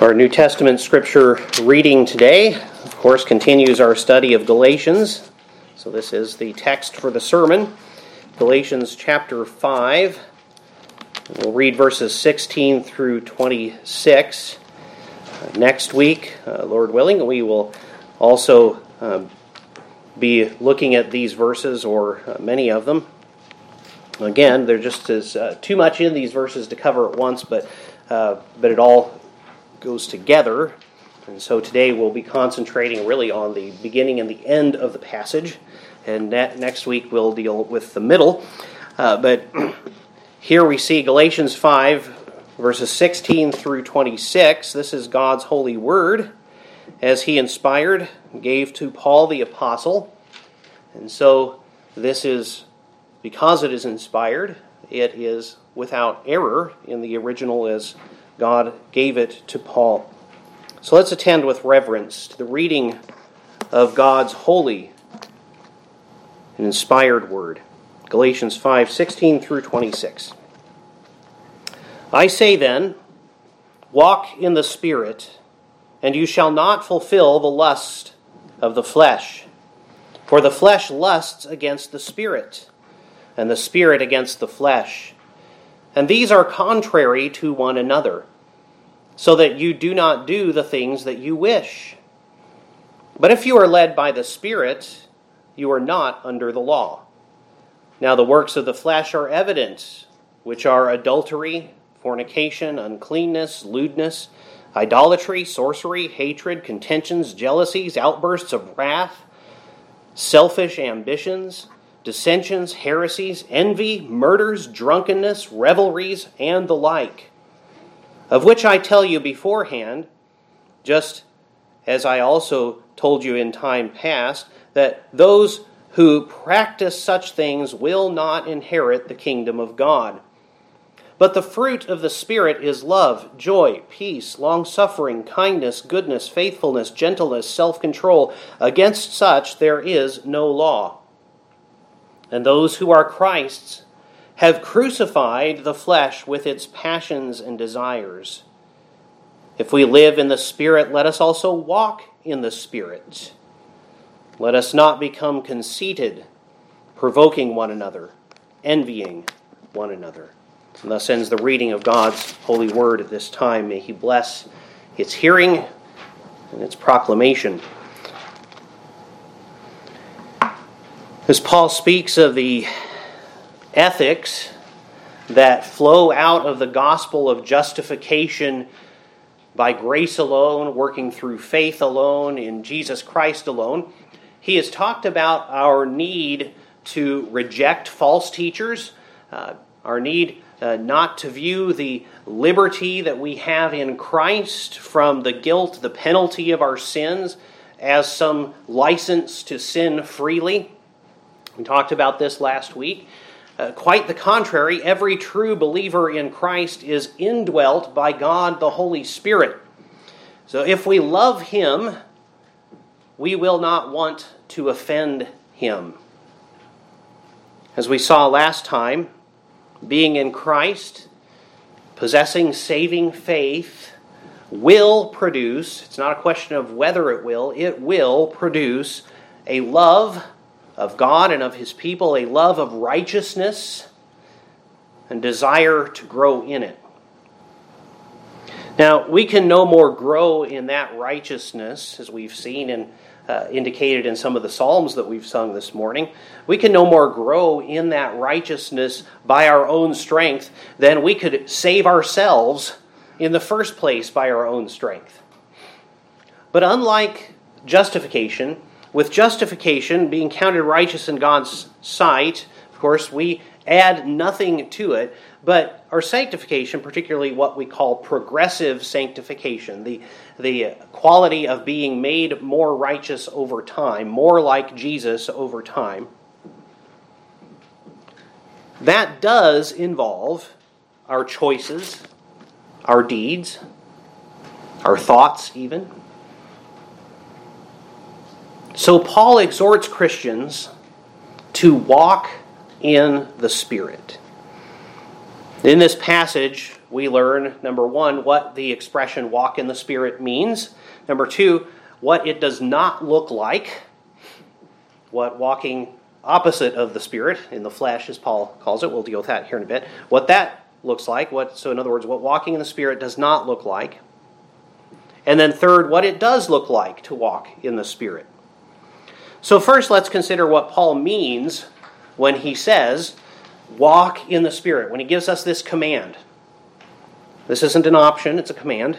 Our New Testament scripture reading today, of course, continues our study of Galatians. So this is the text for the sermon, Galatians chapter 5. We'll read verses 16 through 26. Next week, Lord willing, we will also be looking at these verses, or many of them. Again, there just is too much in these verses to cover at once, but it all goes together. And so today we'll be concentrating really on the beginning and the end of the passage. And next week we'll deal with the middle. But here we see Galatians 5, verses 16 through 26. This is God's holy word, as He inspired, gave to Paul the apostle. And so this is, because it is inspired, it is without error in the original as God gave it to Paul. So let's attend with reverence to the reading of God's holy and inspired word. Galatians 5, 16 through 26. I say then, walk in the Spirit, and you shall not fulfill the lust of the flesh. For the flesh lusts against the Spirit, and the Spirit against the flesh. And these are contrary to one another, so that you do not do the things that you wish. But if you are led by the Spirit, you are not under the law. Now the works of the flesh are evident, which are adultery, fornication, uncleanness, lewdness, idolatry, sorcery, hatred, contentions, jealousies, outbursts of wrath, selfish ambitions, dissensions, heresies, envy, murders, drunkenness, revelries, and the like, of which I tell you beforehand, just as I also told you in time past, that those who practice such things will not inherit the kingdom of God. But the fruit of the Spirit is love, joy, peace, long-suffering, kindness, goodness, faithfulness, gentleness, self-control. Against such there is no law. And those who are Christ's have crucified the flesh with its passions and desires. If we live in the Spirit, let us also walk in the Spirit. Let us not become conceited, provoking one another, envying one another. And thus ends the reading of God's holy word at this time. May He bless its hearing and its proclamation. As Paul speaks of the ethics that flow out of the gospel of justification by grace alone, working through faith alone, in Jesus Christ alone, he has talked about our need to reject false teachers, our need not to view the liberty that we have in Christ from the guilt, the penalty of our sins, as some license to sin freely. We talked about this last week. Quite the contrary, every true believer in Christ is indwelt by God the Holy Spirit. So if we love Him, we will not want to offend Him. As we saw last time, being in Christ, possessing saving faith, will produce, it's not a question of whether it will produce a love of God and of His people, a love of righteousness, and desire to grow in it. Now, we can no more grow in that righteousness, as we've seen and indicated in some of the Psalms that we've sung this morning. We can no more grow in that righteousness by our own strength than we could save ourselves in the first place by our own strength. But unlike justification, with justification being counted righteous in God's sight, of course, we add nothing to it, but our sanctification, particularly what we call progressive sanctification, the quality of being made more righteous over time, more like Jesus over time, that does involve our choices, our deeds, our thoughts even. So Paul exhorts Christians to walk in the Spirit. In this passage, we learn, number one, what the expression walk in the Spirit means. Number two, what it does not look like. What walking opposite of the Spirit, in the flesh as Paul calls it, we'll deal with that here in a bit. What that looks like. So in other words, what walking in the Spirit does not look like. And then third, what it does look like to walk in the Spirit. So first, let's consider what Paul means when he says, walk in the Spirit, when he gives us this command. This isn't an option, it's a command.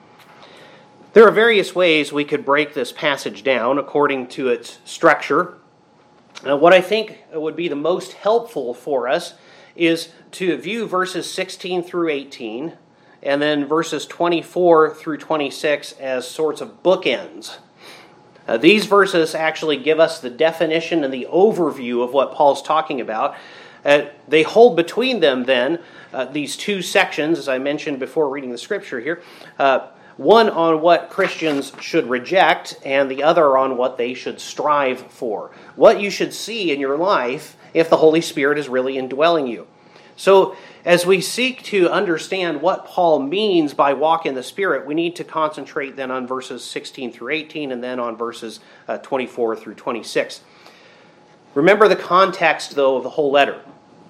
There are various ways we could break this passage down according to its structure. What I think would be the most helpful for us is to view verses 16 through 18 and then verses 24 through 26 as sorts of bookends. These verses actually give us the definition and the overview of what Paul's talking about. They hold between them then these two sections, as I mentioned before reading the scripture here, one on what Christians should reject and the other on what they should strive for. What you should see in your life if the Holy Spirit is really indwelling you. So as we seek to understand what Paul means by walk in the Spirit, we need to concentrate then on verses 16 through 18 and then on verses 24 through 26. Remember the context, though, of the whole letter.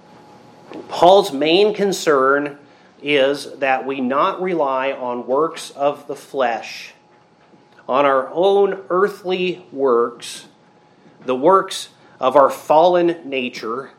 Paul's main concern is that we not rely on works of the flesh, on our own earthly works, the works of our fallen nature,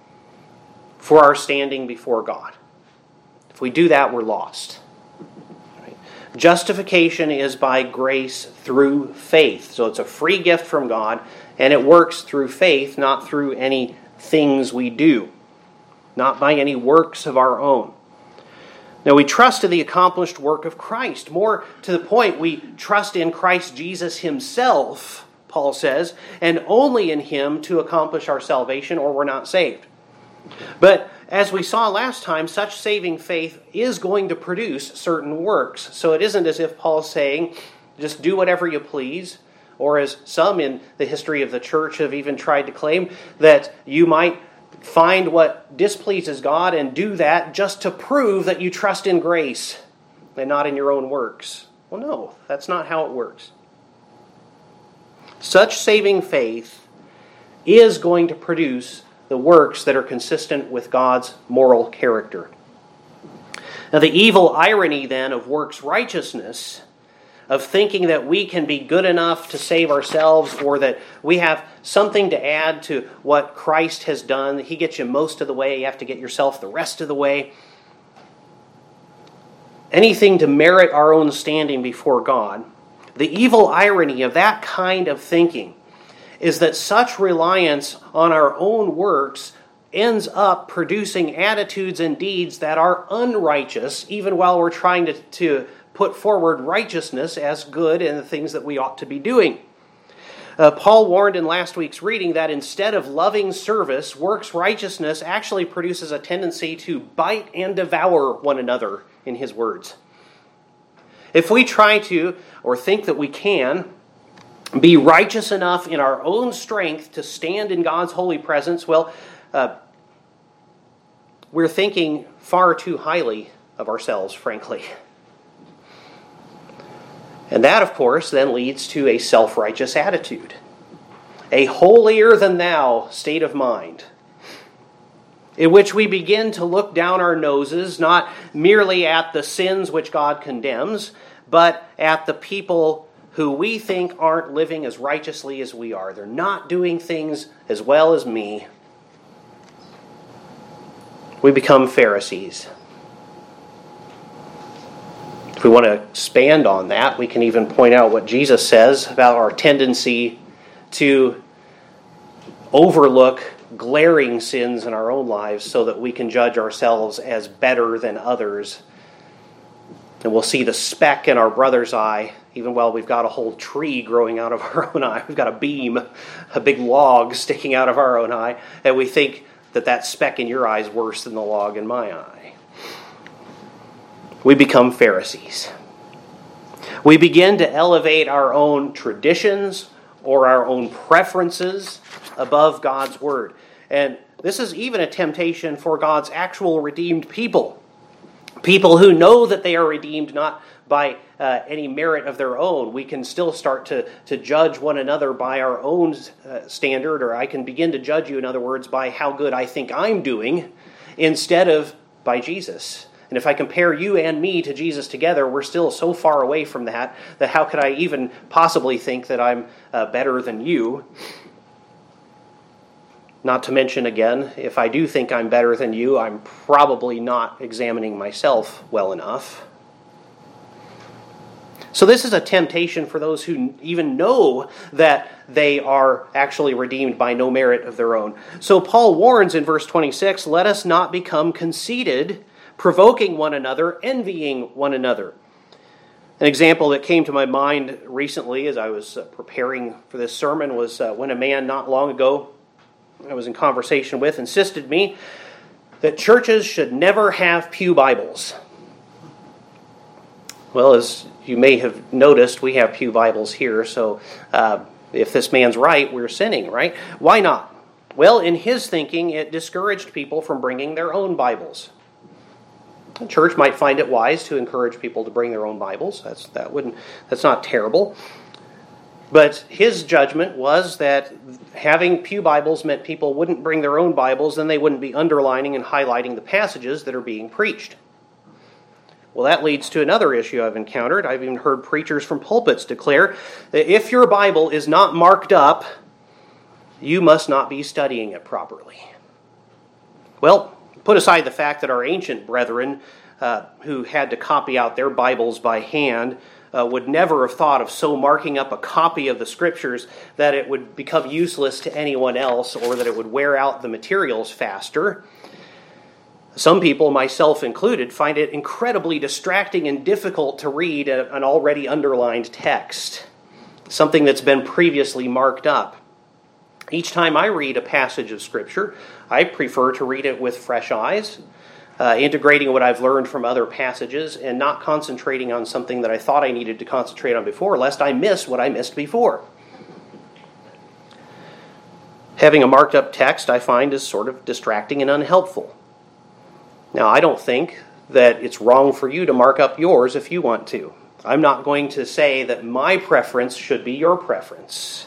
for our standing before God. If we do that, we're lost. Right? Justification is by grace through faith. So it's a free gift from God, and it works through faith, not through any things we do, not by any works of our own. Now, we trust in the accomplished work of Christ. More to the point, we trust in Christ Jesus himself, Paul says, and only in him to accomplish our salvation, or we're not saved. But as we saw last time, such saving faith is going to produce certain works. So it isn't as if Paul's saying, just do whatever you please, or as some in the history of the church have even tried to claim, that you might find what displeases God and do that just to prove that you trust in grace and not in your own works. Well, no, that's not how it works. Such saving faith is going to produce the works that are consistent with God's moral character. Now, the evil irony then of works righteousness, of thinking that we can be good enough to save ourselves or that we have something to add to what Christ has done. He gets you most of the way. You have to get yourself the rest of the way. Anything to merit our own standing before God. The evil irony of that kind of thinking is that such reliance on our own works ends up producing attitudes and deeds that are unrighteous, even while we're trying to put forward righteousness as good and the things that we ought to be doing. Paul warned in last week's reading that instead of loving service, works righteousness actually produces a tendency to bite and devour one another, in his words. If we try to, or think that we can, be righteous enough in our own strength to stand in God's holy presence, well, we're thinking far too highly of ourselves, frankly. And that, of course, then leads to a self-righteous attitude, a holier-than-thou state of mind, in which we begin to look down our noses, not merely at the sins which God condemns, but at the people who we think aren't living as righteously as we are. They're not doing things as well as me. We become Pharisees. If we want to expand on that, we can even point out what Jesus says about our tendency to overlook glaring sins in our own lives so that we can judge ourselves as better than others. And we'll see the speck in our brother's eye, even while we've got a whole tree growing out of our own eye. We've got a beam, a big log sticking out of our own eye, and we think that that speck in your eye is worse than the log in my eye. We become Pharisees. We begin to elevate our own traditions or our own preferences above God's word. And this is even a temptation for God's actual redeemed people. People who know that they are redeemed not by any merit of their own. We can still start to judge one another by our own standard, or I can begin to judge you, in other words, by how good I think I'm doing, instead of by Jesus. And if I compare you and me to Jesus together, we're still so far away from that how could I even possibly think that I'm better than you? Not to mention, again, if I do think I'm better than you, I'm probably not examining myself well enough. So this is a temptation for those who even know that they are actually redeemed by no merit of their own. So Paul warns in verse 26, let us not become conceited, provoking one another, envying one another. An example that came to my mind recently as I was preparing for this sermon was when a man not long ago I was in conversation with insisted me that churches should never have pew Bibles. Well, as you may have noticed, we have pew Bibles here, so if this man's right, we're sinning, right? Why not? Well, in his thinking, it discouraged people from bringing their own Bibles. The church might find it wise to encourage people to bring their own Bibles. That's not terrible. But his judgment was that having pew Bibles meant people wouldn't bring their own Bibles, and they wouldn't be underlining and highlighting the passages that are being preached. Well, that leads to another issue I've encountered. I've even heard preachers from pulpits declare that if your Bible is not marked up, you must not be studying it properly. Well, put aside the fact that our ancient brethren who had to copy out their Bibles by hand would never have thought of so marking up a copy of the Scriptures that it would become useless to anyone else or that it would wear out the materials faster. Some people, myself included, find it incredibly distracting and difficult to read an already underlined text, something that's been previously marked up. Each time I read a passage of Scripture, I prefer to read it with fresh eyes, integrating what I've learned from other passages and not concentrating on something that I thought I needed to concentrate on before, lest I miss what I missed before. Having a marked up text, I find, is sort of distracting and unhelpful. Now, I don't think that it's wrong for you to mark up yours if you want to. I'm not going to say that my preference should be your preference.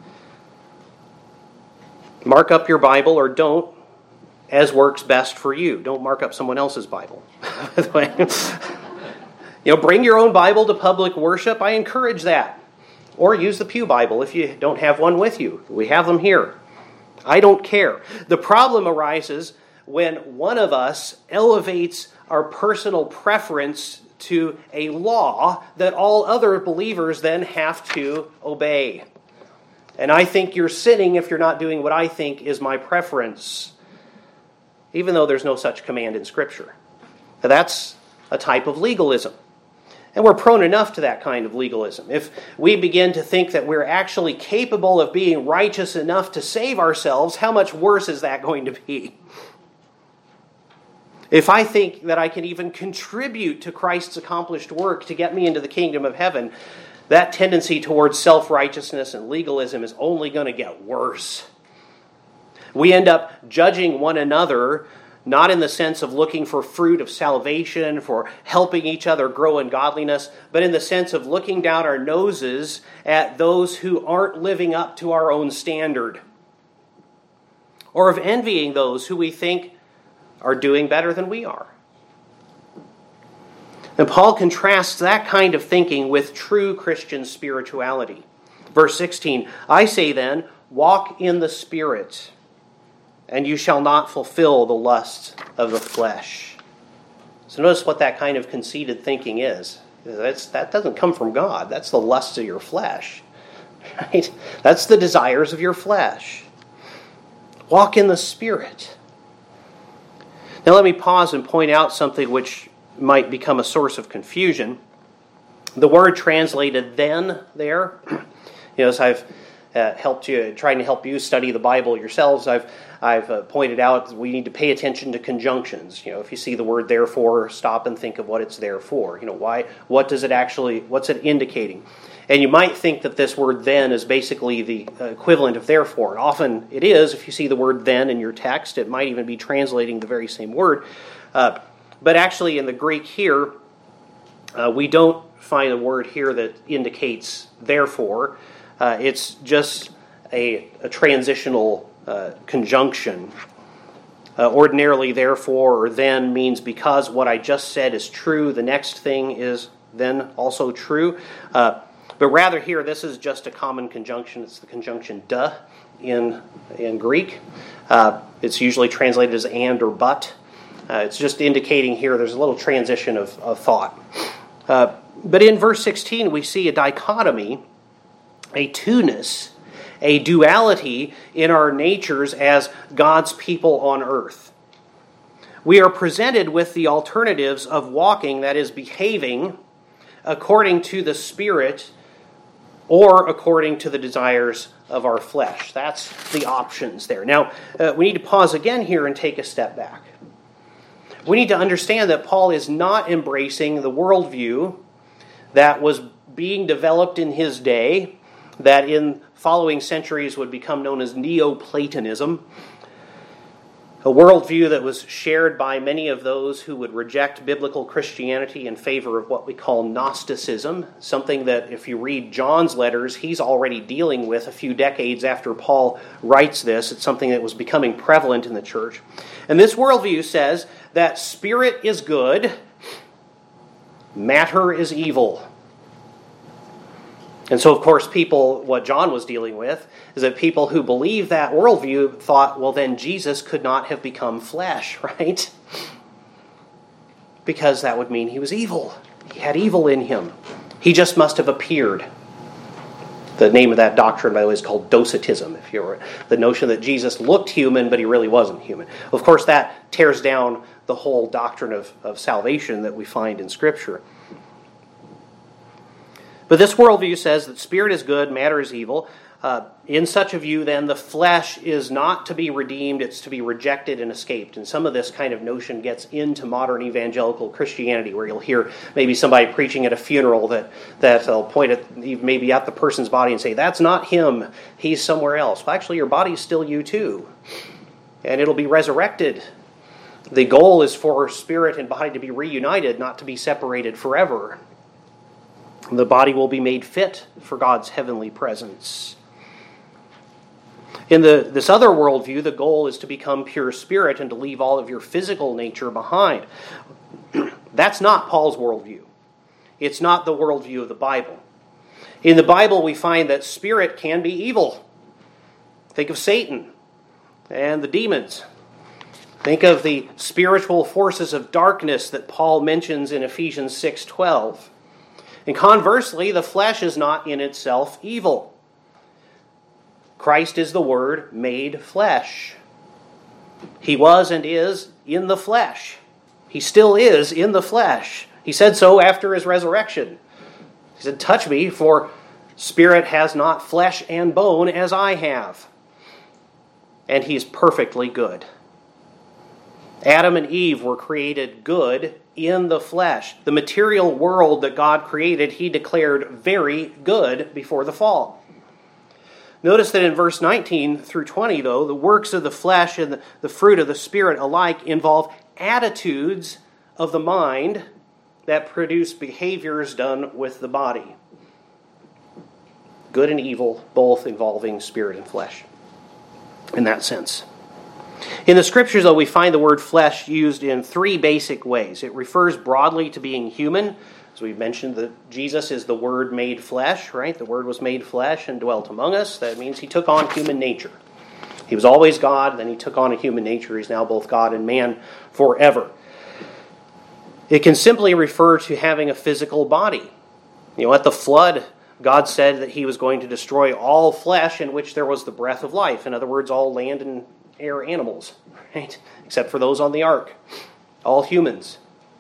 Mark up your Bible or don't, as works best for you. Don't mark up someone else's Bible. By the way, bring your own Bible to public worship. I encourage that. Or use the Pew Bible if you don't have one with you. We have them here. I don't care. The problem arises when one of us elevates our personal preference to a law that all other believers then have to obey. And I think you're sinning if you're not doing what I think is my preference, even though there's no such command in Scripture. Now, that's a type of legalism. And we're prone enough to that kind of legalism. If we begin to think that we're actually capable of being righteous enough to save ourselves, how much worse is that going to be? If I think that I can even contribute to Christ's accomplished work to get me into the kingdom of heaven, that tendency towards self-righteousness and legalism is only going to get worse. We end up judging one another, not in the sense of looking for fruit of salvation, for helping each other grow in godliness, but in the sense of looking down our noses at those who aren't living up to our own standard, or of envying those who we think are doing better than we are. And Paul contrasts that kind of thinking with true Christian spirituality. Verse 16, I say then, walk in the Spirit, and you shall not fulfill the lusts of the flesh. So notice what that kind of conceited thinking is. That doesn't come from God. That's the lusts of your flesh. Right? That's the desires of your flesh. Walk in the Spirit. Now let me pause and point out something which might become a source of confusion. The word translated then there, as I've trying to help you study the Bible yourselves, I've pointed out that we need to pay attention to conjunctions. If you see the word therefore, stop and think of what it's there for. What's it indicating? And you might think that this word then is basically the equivalent of therefore. And often it is. If you see the word then in your text, it might even be translating the very same word. But actually in the Greek here, we don't find a word here that indicates therefore. It's just a transitional conjunction. Ordinarily, therefore, or then means because what I just said is true, the next thing is then also true. But rather here, this is just a common conjunction. It's the conjunction "de" in Greek. It's usually translated as "and" or "but." It's just indicating here there's a little transition of thought. But in verse 16, we see a dichotomy, a two-ness, a duality in our natures as God's people on earth. We are presented with the alternatives of walking, that is, behaving according to the Spirit or according to the desires of our flesh. That's the options there. Now, we need to pause again here and take a step back. We need to understand that Paul is not embracing the worldview that was being developed in his day, that in following centuries would become known as Neoplatonism, a worldview that was shared by many of those who would reject biblical Christianity in favor of what we call Gnosticism, something that if you read John's letters, he's already dealing with a few decades after Paul writes this. It's something that was becoming prevalent in the church. And this worldview says that spirit is good, matter is evil. And so, of course, what John was dealing with, is that people who believe that worldview thought, well, then Jesus could not have become flesh, right? Because that would mean he was evil. He had evil in him. He just must have appeared. The name of that doctrine, by the way, is called Docetism. If you're the notion that Jesus looked human, but he really wasn't human. Of course, that tears down the whole doctrine of salvation that we find in Scripture. But this worldview says that spirit is good, matter is evil. In such a view, then, the flesh is not to be redeemed, it's to be rejected and escaped. And some of this kind of notion gets into modern evangelical Christianity, where you'll hear maybe somebody preaching at a funeral that they'll point at maybe at the person's body and say, that's not him, he's somewhere else. Well, actually, your body's still you too. And it'll be resurrected. The goal is for spirit and body to be reunited, not to be separated forever. The body will be made fit for God's heavenly presence. In this other worldview, the goal is to become pure spirit and to leave all of your physical nature behind. That's not Paul's worldview. It's not the worldview of the Bible. In the Bible, we find that spirit can be evil. Think of Satan and the demons. Think of the spiritual forces of darkness that Paul mentions in Ephesians 6:12. And conversely, the flesh is not in itself evil. Christ is the Word made flesh. He was and is in the flesh. He still is in the flesh. He said so after his resurrection. He said, touch me, for spirit has not flesh and bone as I have. And he's perfectly good. Adam and Eve were created good in the flesh. The material world that God created, he declared very good before the fall. Notice that in verse 19 through 20, though, the works of the flesh and the fruit of the Spirit alike involve attitudes of the mind that produce behaviors done with the body. Good and evil, both involving spirit and flesh, in that sense. In the Scriptures, though, we find the word flesh used in three basic ways. It refers broadly to being human. As we mentioned, that Jesus is the Word made flesh, right? The Word was made flesh and dwelt among us. That means he took on human nature. He was always God, then he took on a human nature. He's now both God and man forever. It can simply refer to having a physical body. At the flood, God said that he was going to destroy all flesh in which there was the breath of life. In other words, all land and air animals, right? Except for those on the ark. All humans.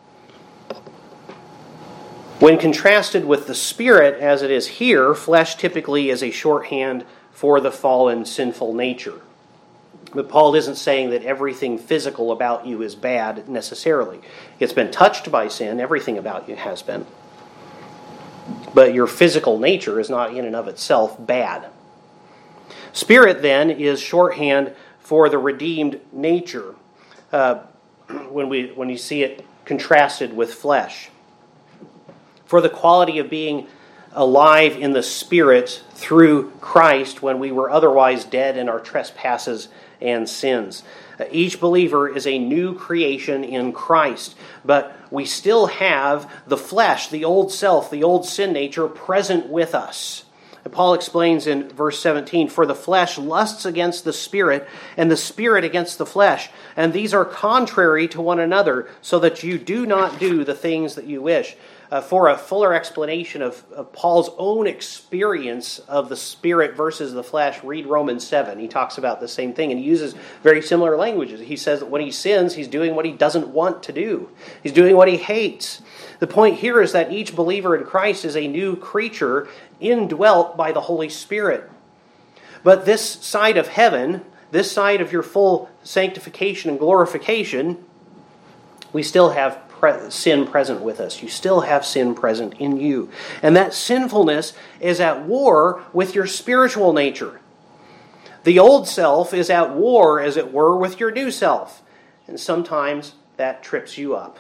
When contrasted with the spirit, as it is here, flesh typically is a shorthand for the fallen, sinful nature. But Paul isn't saying that everything physical about you is bad necessarily. It's been touched by sin. Everything about you has been. But your physical nature is not in and of itself bad. Spirit, then, is shorthand for the redeemed nature. When you see it contrasted with flesh. For the quality of being alive in the Spirit through Christ when we were otherwise dead in our trespasses and sins. Each believer is a new creation in Christ, but we still have the flesh, the old self, the old sin nature present with us. And Paul explains in verse 17, "For the flesh lusts against the Spirit, and the Spirit against the flesh, and these are contrary to one another, so that you do not do the things that you wish." For a fuller explanation of Paul's own experience of the Spirit versus the flesh, read Romans 7. He talks about the same thing, and he uses very similar languages. He says that when he sins, he's doing what he doesn't want to do. He's doing what he hates. The point here is that each believer in Christ is a new creature indwelt by the Holy Spirit. But this side of heaven, this side of your full sanctification and glorification, we still have sin present with us. You still have sin present in you. And that sinfulness is at war with your spiritual nature. The old self is at war, as it were, with your new self. And sometimes that trips you up.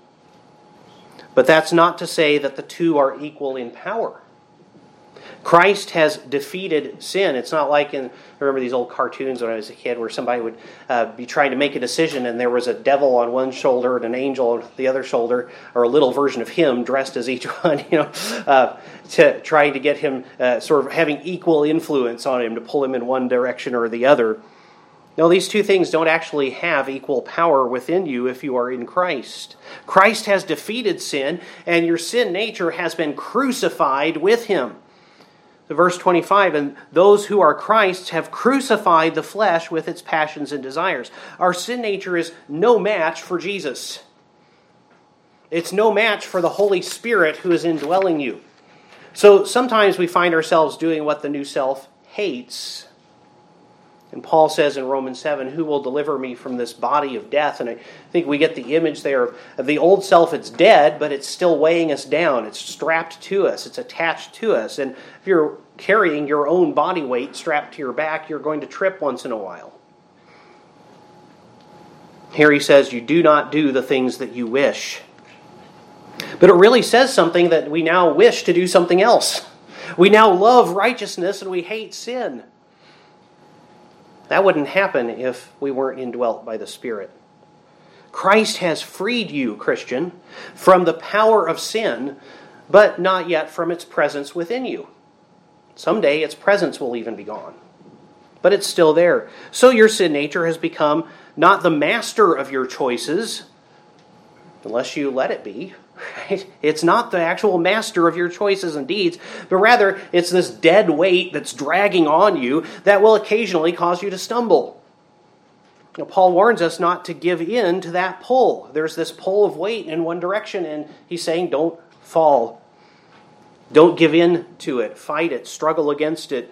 But that's not to say that the two are equal in power. Christ has defeated sin. It's not like I remember these old cartoons when I was a kid where somebody would be trying to make a decision and there was a devil on one shoulder and an angel on the other shoulder, or a little version of him dressed as each one, to trying to get him sort of having equal influence on him to pull him in one direction or the other. No, these two things don't actually have equal power within you if you are in Christ. Christ has defeated sin, and your sin nature has been crucified with him. So verse 25, "And those who are Christ's have crucified the flesh with its passions and desires." Our sin nature is no match for Jesus. It's no match for the Holy Spirit who is indwelling you. So sometimes we find ourselves doing what the new self hates. And Paul says in Romans 7, "Who will deliver me from this body of death?" And I think we get the image there of the old self. It's dead, but it's still weighing us down. It's strapped to us. It's attached to us. And if you're carrying your own body weight strapped to your back, you're going to trip once in a while. Here he says, "You do not do the things that you wish." But it really says something that we now wish to do something else. We now love righteousness and we hate sin. That wouldn't happen if we weren't indwelt by the Spirit. Christ has freed you, Christian, from the power of sin, but not yet from its presence within you. Someday its presence will even be gone, but it's still there. So your sin nature has become not the master of your choices, unless you let it be. Right? It's not the actual master of your choices and deeds, but rather it's this dead weight that's dragging on you that will occasionally cause you to stumble. Now, Paul warns us not to give in to that pull. There's this pull of weight in one direction, and he's saying don't fall. Don't give in to it. Fight it. Struggle against it.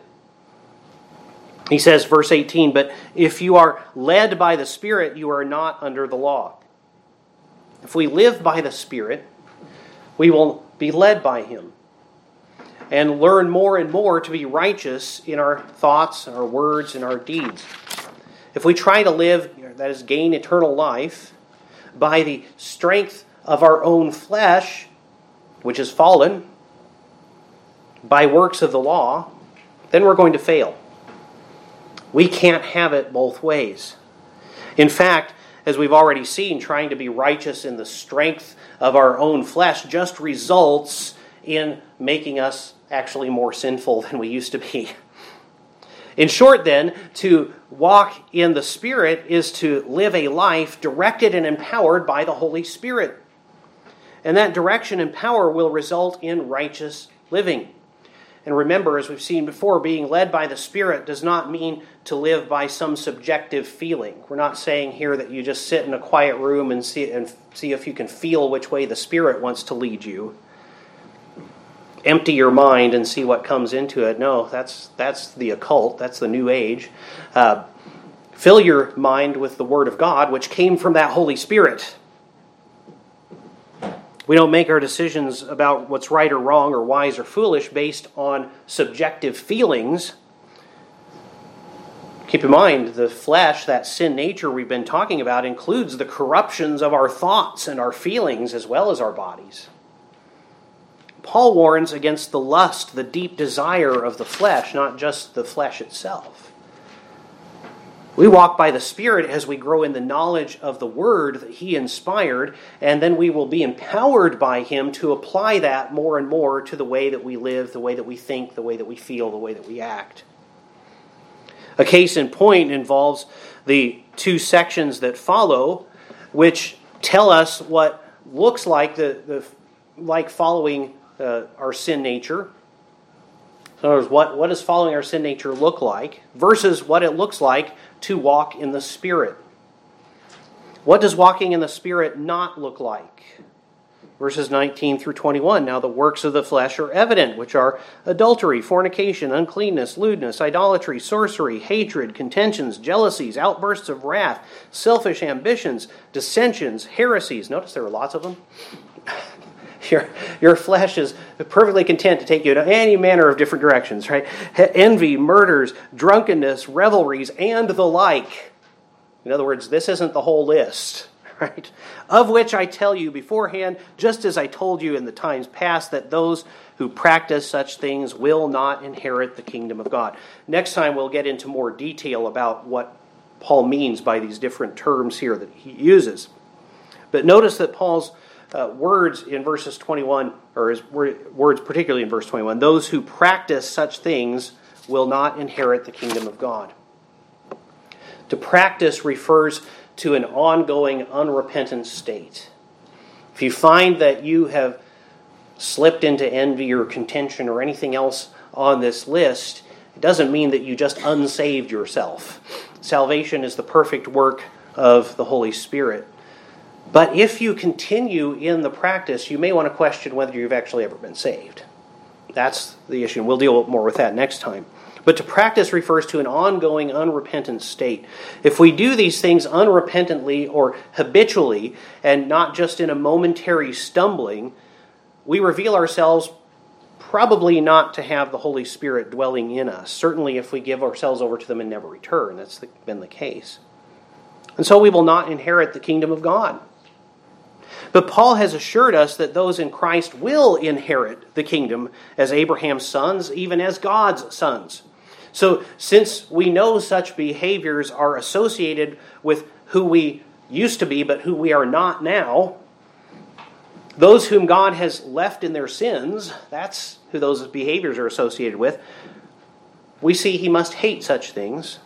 He says, verse 18, "But if you are led by the Spirit, you are not under the law." If we live by the Spirit, we will be led by Him and learn more and more to be righteous in our thoughts, our words, and our deeds. If we try to live, that is, gain eternal life, by the strength of our own flesh, which is fallen, by works of the law, then we're going to fail. We can't have it both ways. In fact, as we've already seen, trying to be righteous in the strength of our own flesh just results in making us actually more sinful than we used to be. In short, then, to walk in the Spirit is to live a life directed and empowered by the Holy Spirit. And that direction and power will result in righteous living. And remember, as we've seen before, being led by the Spirit does not mean to live by some subjective feeling. We're not saying here that you just sit in a quiet room and see if you can feel which way the Spirit wants to lead you. Empty your mind and see what comes into it. No, that's the occult. That's the New Age. Fill your mind with the Word of God, which came from that Holy Spirit. We don't make our decisions about what's right or wrong or wise or foolish based on subjective feelings. Keep in mind, the flesh, that sin nature we've been talking about, includes the corruptions of our thoughts and our feelings as well as our bodies. Paul warns against the lust, the deep desire of the flesh, not just the flesh itself. We walk by the Spirit as we grow in the knowledge of the Word that He inspired, and then we will be empowered by Him to apply that more and more to the way that we live, the way that we think, the way that we feel, the way that we act. A case in point involves the two sections that follow, which tell us what looks like like following our sin nature. In other words, what does following our sin nature look like versus what it looks like to walk in the Spirit? What does walking in the Spirit not look like? Verses 19 through 21. Now the works of the flesh are evident, which are adultery, fornication, uncleanness, lewdness, idolatry, sorcery, hatred, contentions, jealousies, outbursts of wrath, selfish ambitions, dissensions, heresies. Notice there are lots of them. Your flesh is perfectly content to take you in any manner of different directions, right? Envy, murders, drunkenness, revelries, and the like. In other words, this isn't the whole list, right? Of which I tell you beforehand, just as I told you in the times past, that those who practice such things will not inherit the kingdom of God. Next time we'll get into more detail about what Paul means by these different terms here that he uses. But notice that Paul's words in verses 21, or his words particularly in verse 21, those who practice such things will not inherit the kingdom of God. To practice refers to an ongoing, unrepentant state. If you find that you have slipped into envy or contention or anything else on this list, it doesn't mean that you just unsaved yourself. Salvation is the perfect work of the Holy Spirit. But if you continue in the practice, you may want to question whether you've actually ever been saved. That's the issue, and we'll deal more with that next time. But to practice refers to an ongoing, unrepentant state. If we do these things unrepentantly or habitually, and not just in a momentary stumbling, we reveal ourselves probably not to have the Holy Spirit dwelling in us. Certainly if we give ourselves over to them and never return. That's been the case. And so we will not inherit the kingdom of God. But Paul has assured us that those in Christ will inherit the kingdom as Abraham's sons, even as God's sons. So since we know such behaviors are associated with who we used to be, but who we are not now, those whom God has left in their sins, that's who those behaviors are associated with, we see he must hate such things.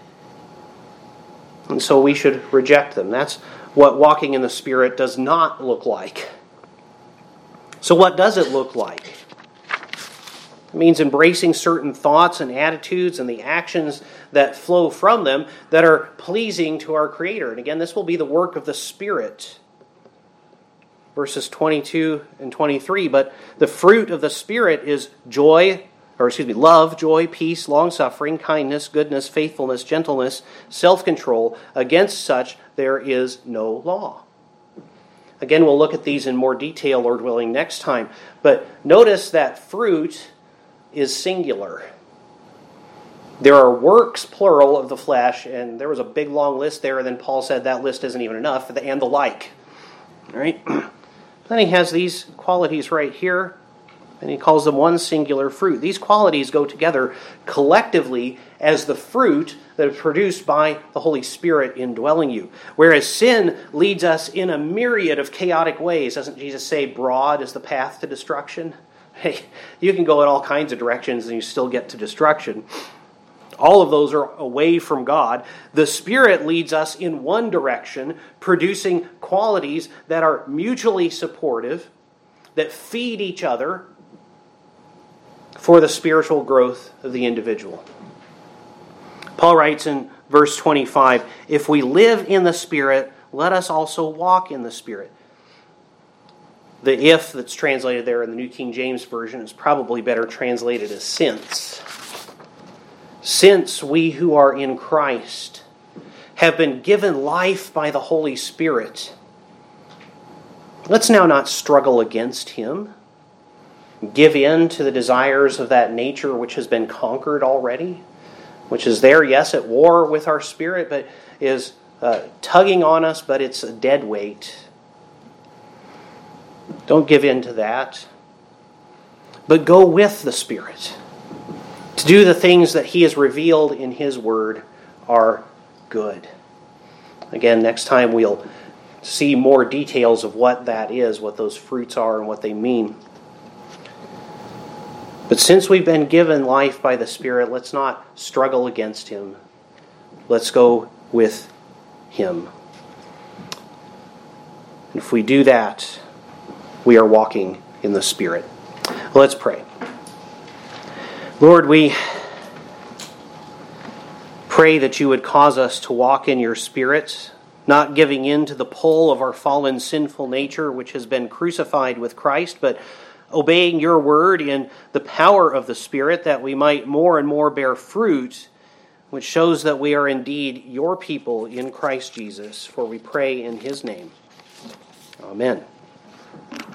And so we should reject them. That's what walking in the Spirit does not look like. So what does it look like? It means embracing certain thoughts and attitudes and the actions that flow from them that are pleasing to our Creator. And again, this will be the work of the Spirit. Verses 22 and 23. But the fruit of the Spirit is love, joy, peace, long-suffering, kindness, goodness, faithfulness, gentleness, self-control. Against such there is no law. Again, we'll look at these in more detail, Lord willing, next time. But notice that fruit is singular. There are works, plural, of the flesh, and there was a big long list there, and then Paul said that list isn't even enough, and the like. All right? Then he has these qualities right here, and he calls them one singular fruit. These qualities go together collectively as the fruit that is produced by the Holy Spirit indwelling you. Whereas sin leads us in a myriad of chaotic ways. Doesn't Jesus say broad is the path to destruction? Hey, you can go in all kinds of directions and you still get to destruction. All of those are away from God. The Spirit leads us in one direction, producing qualities that are mutually supportive, that feed each other for the spiritual growth of the individual. Paul writes in verse 25, if we live in the Spirit, let us also walk in the Spirit. The if that's translated there in the New King James Version is probably better translated as since. Since we who are in Christ have been given life by the Holy Spirit, let's now not struggle against Him, give in to the desires of that nature which has been conquered already. which is there, yes, at war with our spirit, but is tugging on us, but it's a dead weight. Don't give in to that. But go with the Spirit to do the things that He has revealed in His Word are good. Again, next time we'll see more details of what that is, what those fruits are, and what they mean. But since we've been given life by the Spirit, let's not struggle against Him. Let's go with Him. And if we do that, we are walking in the Spirit. Let's pray. Lord, we pray that you would cause us to walk in your Spirit, not giving in to the pull of our fallen sinful nature, which has been crucified with Christ, but obeying your word in the power of the Spirit, that we might more and more bear fruit, which shows that we are indeed your people in Christ Jesus. For we pray in his name. Amen.